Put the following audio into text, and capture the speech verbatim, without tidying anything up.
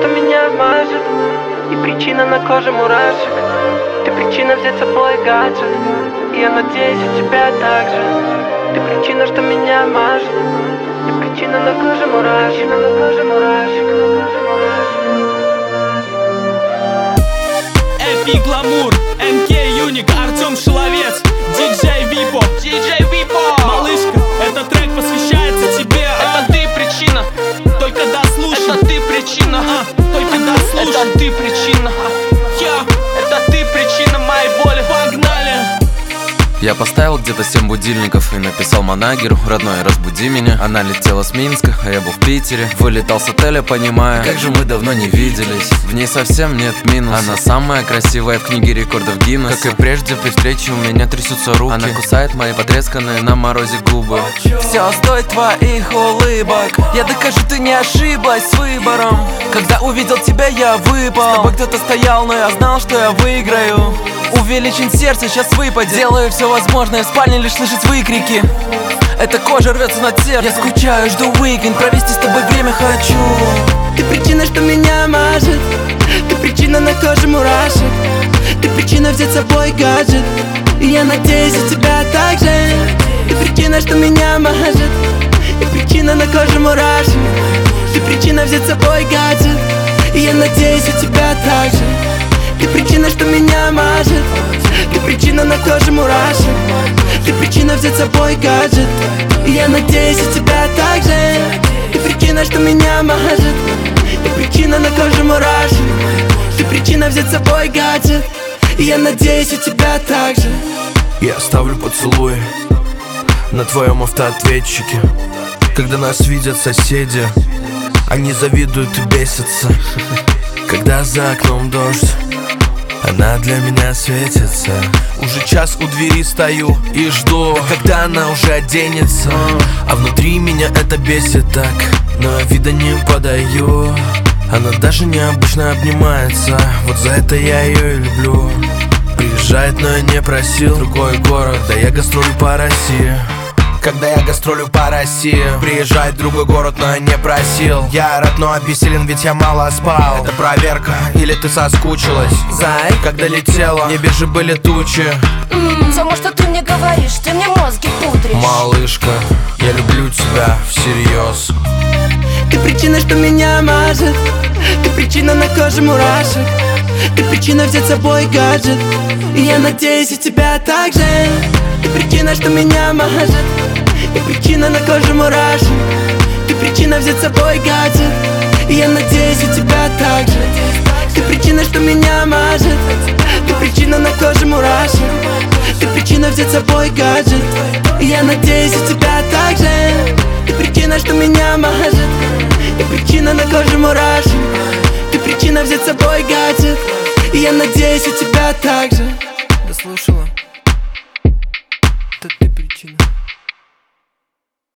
что меня мажет, и причина на коже мурашек. Ты причина взять с собой гаджет, и я надеюсь, у тебя так же. Ты причина, что меня мажет, и причина на коже мурашек, на коже мурашек, на коже мурашек. Эпи Гламур, эм кей Юник, Артем Шиловец, диджей Випо, диджей Випо. Малышка, этот трек посвящается тебе. Это ты причина, только дослушай. это ты причина, а, только дослушай. это ты причина, Я, это ты причина моей боли. погнали. Я поставил где-то семь будильников и написал манагеру: родной, разбуди меня. Она летела с Минска, а я был в Питере. Вылетал с отеля, понимая, как же мы давно не виделись. В ней совсем нет минуса. Она самая красивая в книге рекордов Гиннесса. Как и прежде, при встрече у меня трясутся руки. Она кусает мои потресканные на морозе губы. Все стоит твоих улыбок. Я докажу, ты не ошиблась с выбором. Когда увидел тебя, я выпал. С тобой кто-то стоял, но я знал, что я выиграю. Увеличен сердце, сейчас выпадет. Делаю все возможное, в спальне лишь слышать выкрики. Эта кожа рвется над сердцем. Я скучаю, жду уикенд, провести с тобой время хочу. Ты причина, что меня мажет, ты причина на коже мурашек. Ты причина взять с собой гаджет, и я надеюсь, у тебя так же. Ты причина, что меня мажет, и причина на коже мурашек. Ты причина взять с собой гаджет, и я надеюсь, у тебя так же. Ты причина, что меня мажет, ты причина на коже мурашек. Ты причина взять с собой гаджет, и я надеюсь, у тебя так же. Ты причина, что меня мажет, ты причина на коже мурашек. Ты причина взять с собой гаджет, и я надеюсь, у тебя так же. Я оставлю поцелуй на твоем автоответчике. Когда нас видят соседи, они завидуют и бесятся. Когда за окном дождь, она для меня светится. Уже час у двери стою и жду, когда она уже оденется. А внутри меня это бесит так, но я вида не подаю. Она даже необычно обнимается, вот за это я ее и люблю. Приезжает, но я не просил, другой город, да я гастролю по России. Когда я гастролю по России, приезжает в другой город, но я не просил. Я рад, но обессилен, ведь я мало спал. Это проверка, или ты соскучилась? Зай, когда летела, в небе же были тучи. Ммм, само, что ты мне говоришь, ты мне мозги пудришь. Малышка, я люблю тебя всерьез. Ты причина, что меня мажет, ты причина на коже мурашек. Ты причина взять с собой гаджет, и я надеюсь, у тебя так же. Ты причина, что меня мажет, ты причина на коже мурашек. Ты причина взять с собой гаджет, и я надеюсь, у тебя так же. Ты причина, что меня мажет, ты причина на коже мурашек. Ты причина взять с собой гаджет, и я надеюсь, у тебя так же. Ты причина, что меня мажет, ты причина на коже мурашек. Ты причина взять с собой гаджет, и я надеюсь, у тебя так же. Дослушала.